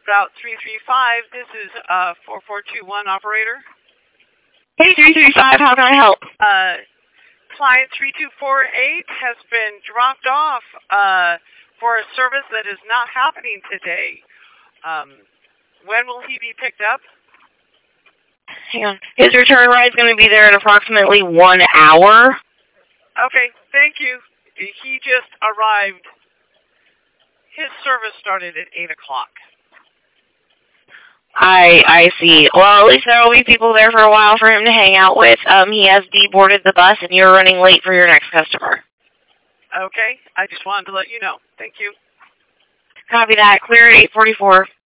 Route 335, this is 4421 operator. Hey, 335, how can I help? Client 3248 has been dropped off for a service that is not happening today. When will he be picked up? Hang on. His return ride is going to be there in approximately 1 hour. Okay, thank you. He just arrived. His service started at 8 o'clock. I see. Well, at least there will be people there for a while for him to hang out with. He has deboarded the bus, and you're running late for your next customer. Okay, I just wanted to let you know. Thank you. Copy that. Clear at 8:44.